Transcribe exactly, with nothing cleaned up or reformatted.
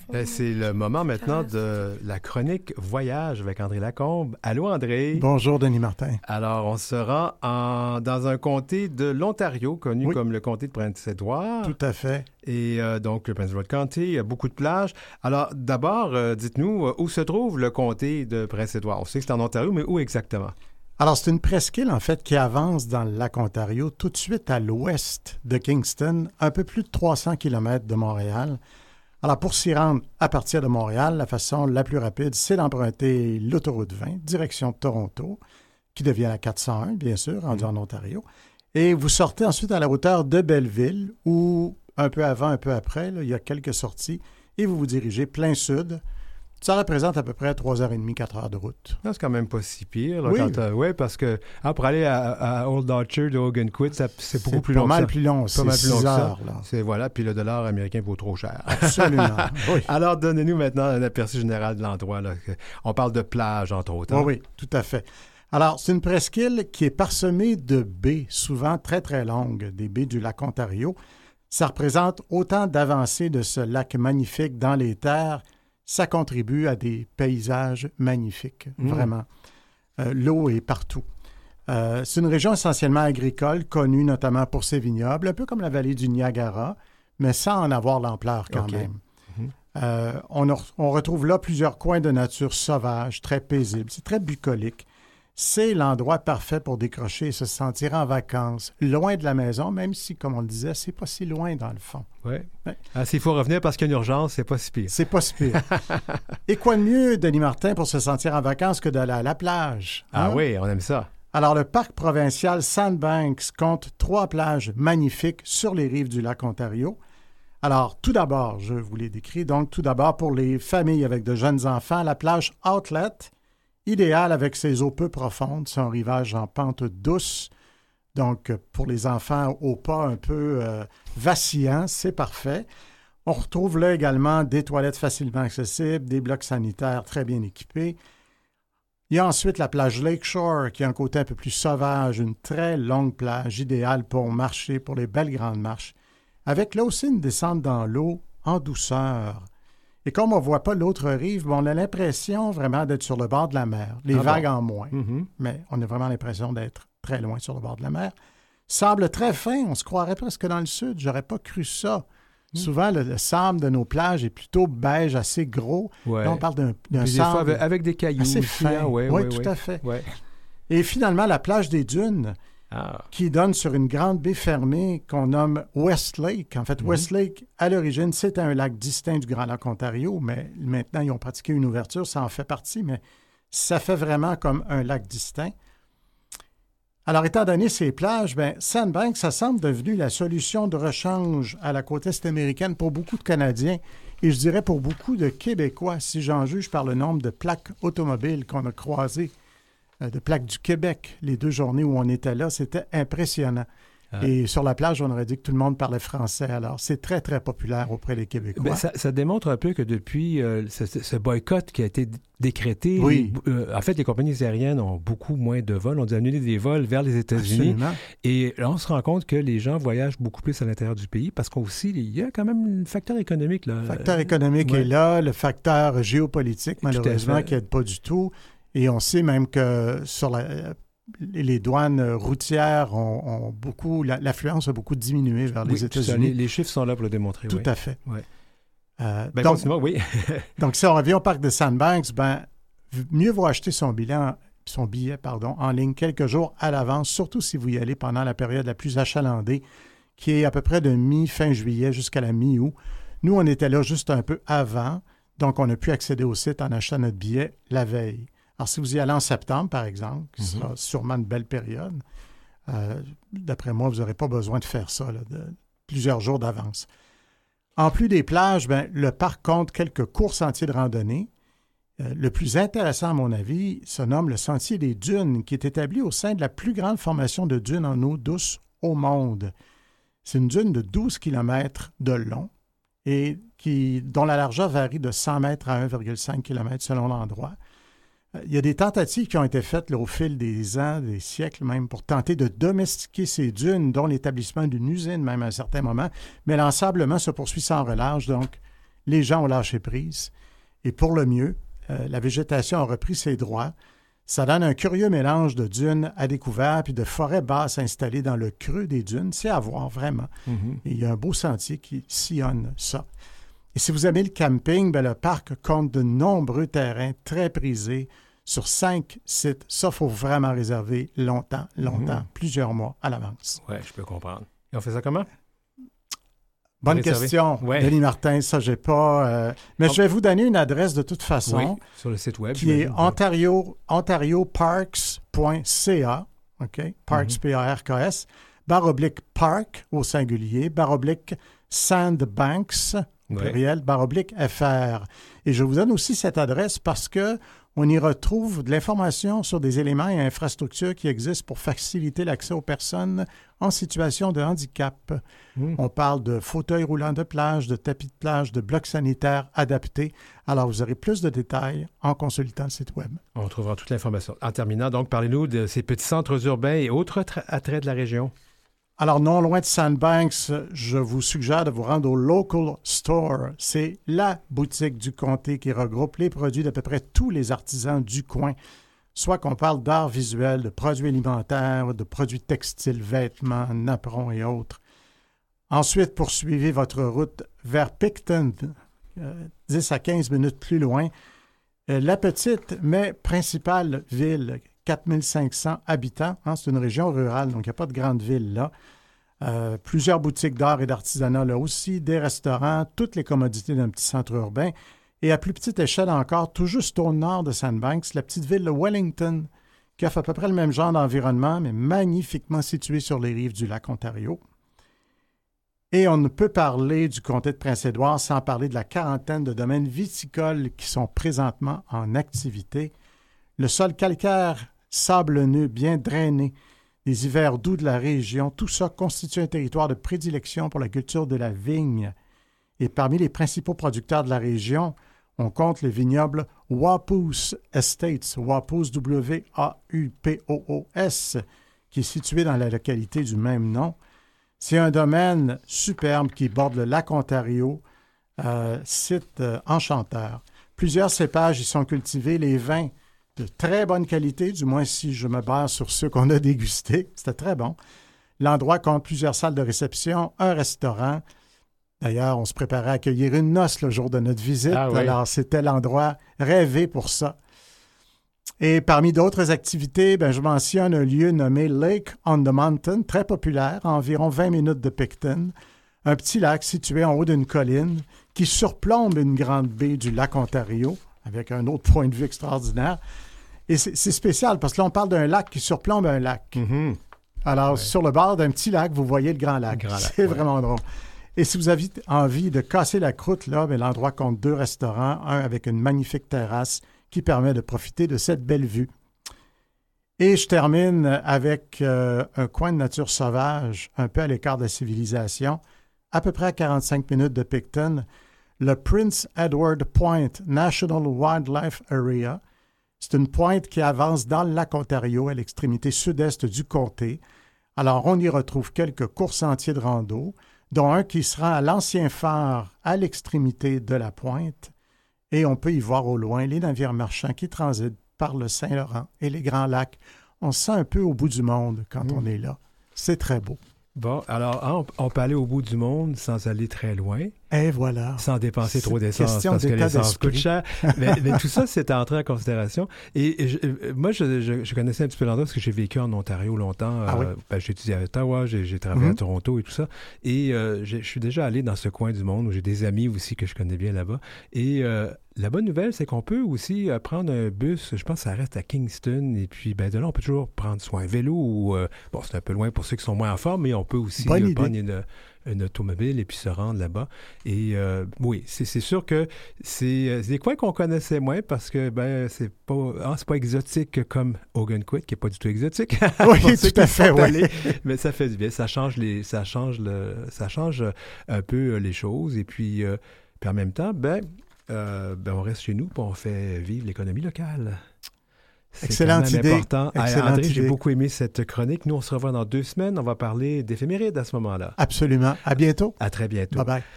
Euh, C'est le moment maintenant de la chronique Voyage avec André Lacombe. Allô, André? Bonjour, Denis Martin. Alors, on se rend en, dans un comté de l'Ontario, connu Oui. comme le comté de Prince-Édouard. Tout à fait. Et euh, donc, le Prince Edward County, il y a beaucoup de plages. Alors, d'abord, euh, dites-nous, euh, où se trouve le comté de Prince-Édouard? On sait que c'est en Ontario, mais où exactement? Alors, c'est une presqu'île, en fait, qui avance dans le lac Ontario, tout de suite à l'ouest de Kingston, un peu plus de trois cents kilomètres de Montréal. Alors, pour s'y rendre à partir de Montréal, la façon la plus rapide, c'est d'emprunter l'autoroute vingt, direction Toronto, qui devient la quatre cent un, bien sûr, rendue en Ontario. Et vous sortez ensuite à la hauteur de Belleville, où, un peu avant, un peu après, là, il y a quelques sorties, et vous vous dirigez plein sud. Ça représente à peu près trois heures trente, quatre heures de route. Non, c'est quand même pas si pire. Là, Oui. quand, euh, ouais, parce que ah, pour aller à, à Old Orchard de Ogunquit, ça, c'est beaucoup plus long pas mal que ça. plus long, C'est pas mal c'est plus long six que ça. heures. Là. C'est, voilà, puis le dollar américain vaut trop cher. Absolument, oui. Alors, donnez-nous maintenant un aperçu général de l'endroit. Là. On parle de plage, entre autres. Hein? Oui, oui, tout à fait. Alors, c'est une presqu'île qui est parsemée de baies, souvent très, très longues, des baies du lac Ontario. Ça représente autant d'avancées de ce lac magnifique dans les terres. Ça contribue à des paysages magnifiques, Mmh. vraiment. Euh, l'eau est partout. Euh, c'est une région essentiellement agricole, connue notamment pour ses vignobles, un peu comme la vallée du Niagara, mais sans en avoir l'ampleur quand OK. même. Mmh. Euh, on, a- on retrouve là plusieurs coins de nature sauvage, très paisibles. C'est très bucolique. C'est l'endroit parfait pour décrocher et se sentir en vacances, loin de la maison, même si, comme on le disait, c'est pas si loin dans le fond. Ouais. Ouais. Ah, s'il faut revenir parce qu'il y a une urgence, c'est pas si pire. C'est pas si pire. Et quoi de mieux, Denis Martin, pour se sentir en vacances que d'aller à la plage? Ah hein? oui, on aime ça. Alors, le parc provincial Sandbanks compte trois plages magnifiques sur les rives du lac Ontario. Alors, tout d'abord, je vous les décris. Donc, tout d'abord, pour les familles avec de jeunes enfants, la plage Outlet, idéale avec ses eaux peu profondes, son rivage en pente douce. Donc, pour les enfants au pas un peu euh, vacillant, c'est parfait. On retrouve là également des toilettes facilement accessibles, des blocs sanitaires très bien équipés. Il y a ensuite la plage Lakeshore, qui a un côté un peu plus sauvage, une très longue plage idéale pour marcher, pour les belles grandes marches, avec là aussi une descente dans l'eau en douceur. Et comme on ne voit pas l'autre rive, bon, on a l'impression vraiment d'être sur le bord de la mer. Les Ah vagues bon? en moins, Mhm. mais on a vraiment l'impression d'être très loin sur le bord de la mer. Sable très fin, on se croirait presque dans le sud. J'aurais pas cru ça. Mm. Souvent, le, le sable de nos plages est plutôt beige, assez gros. Ouais. Là, on parle d'un, d'un Puis des fois, sable avec, avec des cailloux assez aussi. fin. Hein? Ouais, oui, ouais, tout ouais. à fait. Ouais. Et finalement, la plage des Dunes, Ah. qui donne sur une grande baie fermée qu'on nomme Westlake. En fait, Mhm. Westlake, à l'origine, c'était un lac distinct du Grand Lac Ontario, mais maintenant, ils ont pratiqué une ouverture, ça en fait partie, mais ça fait vraiment comme un lac distinct. Alors, étant donné ces plages, ben, Sandbanks, ça semble devenu la solution de rechange à la côte est américaine pour beaucoup de Canadiens et je dirais pour beaucoup de Québécois, si j'en juge par le nombre de plaques automobiles qu'on a croisées, euh, de plaques du Québec, les deux journées où on était là, c'était impressionnant. Ah. Et sur la plage, on aurait dit que tout le monde parlait français. Alors, c'est très, très populaire auprès des Québécois. Ben, ça, ça démontre un peu que depuis euh, ce, ce boycott qui a été d- décrété, Oui. les- euh, en fait, les compagnies aériennes ont beaucoup moins de vols, ont dû annuler des vols vers les États-Unis. Absolument. Et là, on se rend compte que les gens voyagent beaucoup plus à l'intérieur du pays parce qu'aussi, il y a quand même un facteur économique. Là. Le facteur économique ouais. est là, le facteur géopolitique, malheureusement, fait. qui n'aide pas du tout. Et on sait même que sur la, les douanes routières ont, ont beaucoup, la- l'affluence a beaucoup diminué vers Oui, les tout ça, États-Unis. les, les chiffres sont là pour le démontrer. Tout oui. à fait. Ouais. Euh, Ben, donc, continuons, oui. donc, si on revient au parc de Sandbanks, ben, v- mieux vaut acheter son bilan, son billet pardon, en ligne quelques jours à l'avance, surtout si vous y allez pendant la période la plus achalandée, qui est à peu près de mi-fin juillet jusqu'à la mi-août. Nous, on était là juste un peu avant, donc on a pu accéder au site en achetant notre billet la veille. Alors, si vous y allez en septembre, par exemple, qui Mhm. sera sûrement une belle période, euh, d'après moi, vous n'aurez pas besoin de faire ça, là, de plusieurs jours d'avance. En plus des plages, ben, le parc compte quelques courts sentiers de randonnée. Euh, le plus intéressant, à mon avis, se nomme le Sentier des Dunes, qui est établi au sein de la plus grande formation de dunes en eau douce au monde. C'est une dune de douze kilomètres de long et qui, dont la largeur varie de cent mètres à un virgule cinq kilomètres selon l'endroit. Euh, Il y a des tentatives qui ont été faites là, au fil des ans, des siècles même, pour tenter de domestiquer ces dunes, dont l'établissement d'une usine même à un certain moment, mais l'ensablement se poursuit sans relâche, donc les gens ont lâché prise. Et pour le mieux, euh, la végétation a repris ses droits. Ça donne un curieux mélange de dunes à découvert puis de forêts basses installées dans le creux des dunes. C'est à voir, vraiment. Mm-hmm. Et il y a un beau sentier qui sillonne ça. Et si vous aimez le camping, bien, le parc compte de nombreux terrains très prisés sur cinq sites. Ça, il faut vraiment réserver longtemps, longtemps, mm-hmm. plusieurs mois à l'avance. Oui, je peux comprendre. Et on fait ça comment? Bonne Réservé. question, ouais. Denis Martin. Ça, j'ai pas... Euh... Mais oh. je vais vous donner une adresse de toute façon. Oui, sur le site web. Qui est Ontario, ontario parks point c a, OK? Parks, mm-hmm. P A R K S, barre oblique park au singulier, barre oblique Sandbanks, au ouais. pluriel, barre oblique F R. Et je vous donne aussi cette adresse parce que on y retrouve de l'information sur des éléments et infrastructures qui existent pour faciliter l'accès aux personnes en situation de handicap. Mmh. On parle de fauteuils roulants de plage, de tapis de plage, de blocs sanitaires adaptés. Alors, vous aurez plus de détails en consultant le site web. On trouvera toute l'information. En terminant, donc, parlez-nous de ces petits centres urbains et autres tra- attraits de la région. Alors, non loin de Sandbanks, je vous suggère de vous rendre au Local Store. C'est la boutique du comté qui regroupe les produits d'à peu près tous les artisans du coin. Soit qu'on parle d'art visuel, de produits alimentaires, de produits textiles, vêtements, napperons et autres. Ensuite, poursuivez votre route vers Picton, euh, dix à quinze minutes plus loin. Euh, la petite, mais principale ville, quatre mille cinq cents habitants. Hein, c'est une région rurale, donc il n'y a pas de grande ville là. Euh, plusieurs boutiques d'art et d'artisanat là aussi, des restaurants, toutes les commodités d'un petit centre urbain. Et à plus petite échelle encore, tout juste au nord de Sandbanks, la petite ville de Wellington, qui offre à peu près le même genre d'environnement, mais magnifiquement située sur les rives du lac Ontario. Et on ne peut parler du comté de Prince-Édouard sans parler de la quarantaine de domaines viticoles qui sont présentement en activité. Le sol calcaire sablonneux, bien drainé, les hivers doux de la région, tout ça constitue un territoire de prédilection pour la culture de la vigne. Et parmi les principaux producteurs de la région, on compte le vignoble Wapoos Estates, Wapoos, W A U P O O S, qui est situé dans la localité du même nom. C'est un domaine superbe qui borde le lac Ontario, euh, site euh, enchanteur. Plusieurs cépages y sont cultivés, les vins de très bonne qualité, du moins si je me base sur ceux qu'on a dégustés. C'était très bon. L'endroit compte plusieurs salles de réception, un restaurant. D'ailleurs, on se préparait à accueillir une noce le jour de notre visite. Ah oui. Alors, c'était l'endroit rêvé pour ça. Et parmi d'autres activités, ben, je mentionne un lieu nommé Lake on the Mountain, très populaire, à environ vingt minutes de Picton. Un petit lac situé en haut d'une colline qui surplombe une grande baie du lac Ontario, avec un autre point de vue extraordinaire. Et c'est, c'est spécial parce que là, on parle d'un lac qui surplombe un lac. Mm-hmm. Alors, ouais. sur le bord d'un petit lac, vous voyez le grand lac. Le grand lac c'est ouais. vraiment drôle. Et si vous avez envie de casser la croûte, là, bien, l'endroit compte deux restaurants, un avec une magnifique terrasse qui permet de profiter de cette belle vue. Et je termine avec euh, un coin de nature sauvage, un peu à l'écart de la civilisation, à peu près à quarante-cinq minutes de Picton, le Prince Edward Point National Wildlife Area. C'est une pointe qui avance dans le lac Ontario à l'extrémité sud-est du comté. Alors, on y retrouve quelques courts sentiers de rando, dont un qui sera à l'ancien phare à l'extrémité de la pointe. Et on peut y voir au loin les navires marchands qui transitent par le Saint-Laurent et les Grands Lacs. On se sent un peu au bout du monde quand mmh. on est là. C'est très beau. Bon, alors, on, on peut aller au bout du monde sans aller très loin. Et voilà. Sans dépenser trop d'essence parce que l'essence coûte cher. mais, mais tout ça, c'est entré en considération. Et, et je, moi, je, je, je connaissais un petit peu l'endroit parce que j'ai vécu en Ontario longtemps. Ah oui? euh, ben, j'ai étudié à Ottawa, j'ai, j'ai travaillé mm-hmm. à Toronto et tout ça. Et euh, je suis déjà allé dans ce coin du monde où j'ai des amis aussi que je connais bien là-bas. Et euh, la bonne nouvelle, c'est qu'on peut aussi euh, prendre un bus, je pense que ça reste à Kingston, et puis ben, de là, on peut toujours prendre soit un vélo ou, euh, bon, c'est un peu loin pour ceux qui sont moins en forme, mais on peut aussi euh, prendre une, une automobile et puis se rendre là-bas. Et euh, oui, c'est, c'est sûr que c'est, c'est des coins qu'on connaissait moins parce que ben c'est pas, ah, c'est pas exotique comme Ogunquit, qui n'est pas du tout exotique. Oui, tout à fait, oui. Mais ça fait du bien, ça change, les, ça change, le, ça change un peu les choses. Et puis, euh, puis en même temps, ben... Euh, ben on reste chez nous et on fait vivre l'économie locale. C'est Excellente quand même idée. important. Excellente André, idée. J'ai beaucoup aimé cette chronique. Nous, on se revoit dans deux semaines. On va parler d'éphémérides à ce moment-là. Absolument. À bientôt. À très bientôt. Bye-bye.